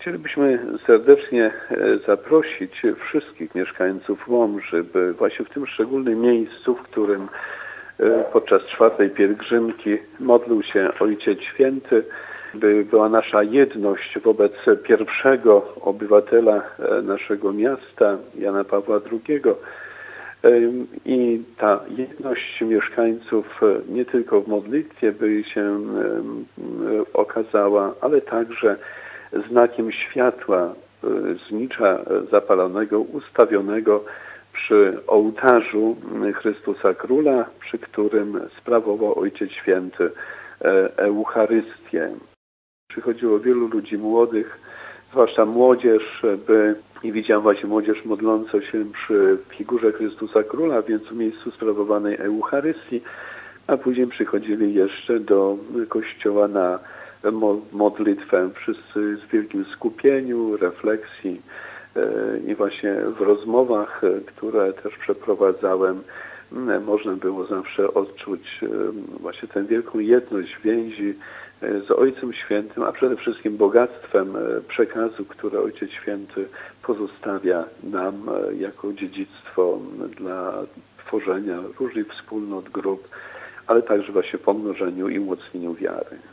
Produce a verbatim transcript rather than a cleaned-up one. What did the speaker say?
Chcielibyśmy serdecznie zaprosić wszystkich mieszkańców Łomży, by właśnie w tym szczególnym miejscu, w którym podczas czwartej pielgrzymki modlił się Ojciec Święty, by była nasza jedność wobec pierwszego obywatela naszego miasta, Jana Pawła drugiego. I ta jedność mieszkańców nie tylko w modlitwie by się okazała, ale także znakiem światła znicza zapalonego, ustawionego przy ołtarzu Chrystusa Króla, przy którym sprawował Ojciec Święty Eucharystię. Przychodziło wielu ludzi młodych, zwłaszcza młodzież, by i widziałem właśnie młodzież modlącą się przy figurze Chrystusa Króla, więc w miejscu sprawowanej Eucharystii, a później przychodzili jeszcze do kościoła na modlitwę, wszyscy w wielkim skupieniu, refleksji i właśnie w rozmowach, które też przeprowadzałem, można było zawsze odczuć właśnie tę wielką jedność więzi z Ojcem Świętym, a przede wszystkim bogactwem przekazu, które Ojciec Święty pozostawia nam jako dziedzictwo dla tworzenia różnych wspólnot, grup, ale także właśnie pomnożeniu i umocnieniu wiary.